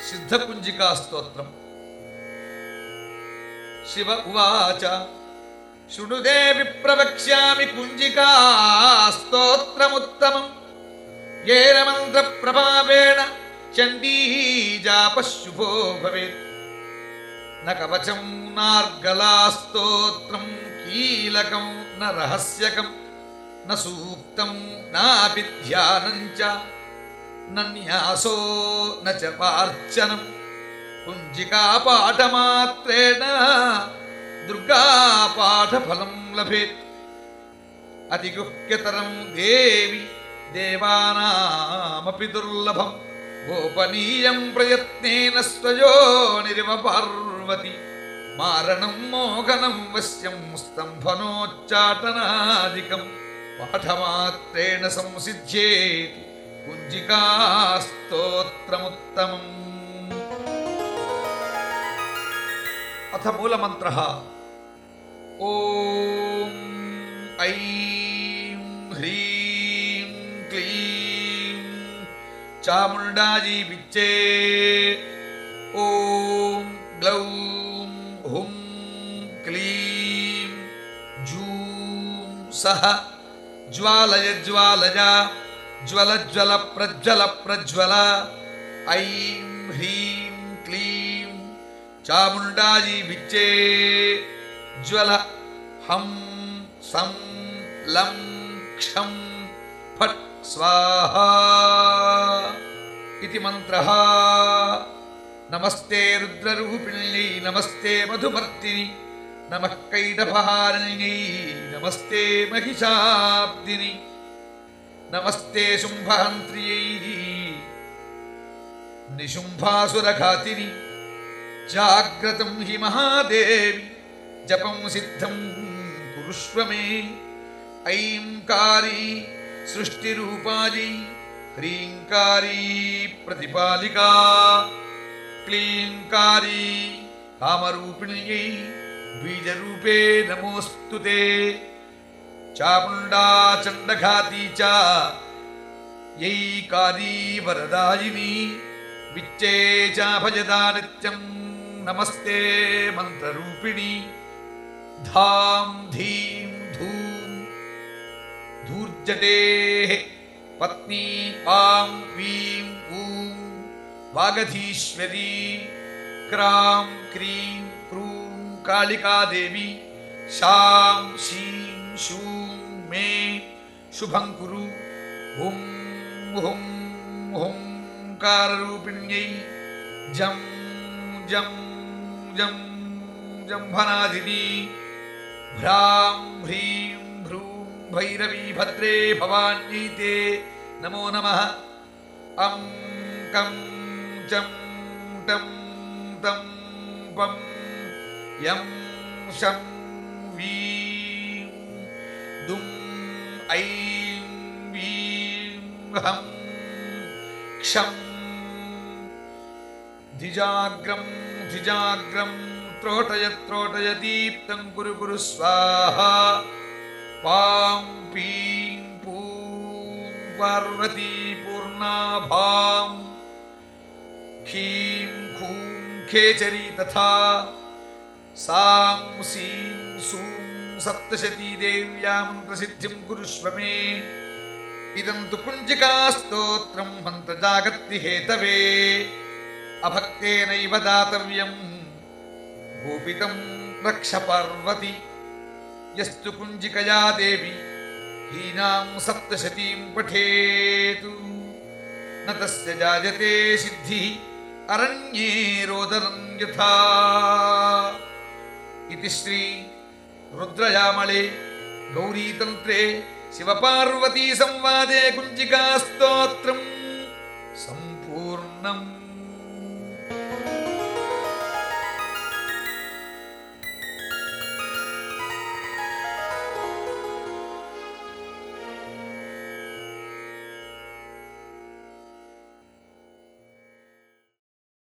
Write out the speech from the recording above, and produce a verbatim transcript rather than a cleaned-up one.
सिद्धकुञ्जिका स्तोत्रम्। शिव उवाच शृणुते विप्रवक्ष्यामि कुञ्जिका स्तोत्रमुत्तमम् येन मन्त्रप्रभावेण चण्डी जापः शुभो भवेत्। न कवचं नार्गलास्तोत्रं कीलकं न रहस्यकं न सूक्तं नापि ध्यानं च न न्यासो न च वार्चनं कुञ्जिकापाठमात्रेण दुर्गापाठफलं लभेत्। अतिगुह्यतरं देवि देवानामपि दुर्लभं गोपनीयं प्रयत्नेन स्वयोनिरिव पार्वती मारणं मोहनं वश्यं स्तम्भनोच्चाटनादिकं पाठमात्रेण संसिद्ध्येति कुञ्जिकास्तोत्रमुत्तमम्। अथ मूलमन्त्रः। ॐ ऐं ह्रीं क्लीं चामुण्डायै विच्चे। ॐ ग्लौं हुं क्लीं जूं सः ज्वालय ज्वालय ज्वल ज्वल प्रज्वल प्रज्वल। ऐं ह्रीं क्लीं चामुण्डायै विच्चे ज्वल हं सं लं क्षं फट् स्वाहा इति मन्त्रः। नमस्ते रुद्ररूपिण्यै नमस्ते मधुमर्दिनि नमः कैटभहारिण्यै नमस्ते महिषाब्दिनि नमस्ते शुम्भहन्त्र्यै निशुम्भासुरघातिनि जाग्रतं हि महादेवी जपं सिद्धं कुरुष्व मे। ऐंकारी सृष्टिरूपायै ह्रींकारी प्रतिपालिका क्लींकारी कामरूपिण्यै बीजरूपे नमोऽस्तु ते। चामुण्डा चण्डघाती च यैकारी वरदायिनी विच्चे च भजदा नित्यं नमस्ते मन्त्ररूपिणी। धां धीं धूं धूर्जटेः पत्नी आं वीं ऊं वागधीश्वरी। क्रां क्रीं क्रूं कालिका देवी शां शीं शूं मे शुभं कुरु। हुं हुं हुंकाररूपिण्यै जं जं जं जम्भनादिनी। भ्रां ह्रीं भ्रूं भैरवी भद्रे भवान्यै ते नमो नमः। अं कं चं टं तं पं यं शं वीं दुं ऐं वीं हं क्षं धिजाग्रं धिजाग्रं त्रोटय त्रोटय दीप्तं कुरु कुरु स्वाहा। पां पीं पूं पार्वती पूर्णाभां खीं खूं खेचरी तथा सां सीं सूं सप्तशती देव्यां प्रसिद्धिं कुरुष्व मे। इदं तु कुञ्जिकास्तोत्रं मन्त्रजागर्ति हेतवे अभक्तेनैव दातव्यं गोपितं रक्ष पार्वती। यस्तु कुञ्जिकया देवी हीनां सप्तशतीं पठेतु न तस्य जायते सिद्धिः अरण्ये रोदनं यथा। इति श्री रुद्रयामले गौरीतन्त्रे शिवपार्वती संवादे कुञ्जिकास्तोत्रं सम्पूर्णम्।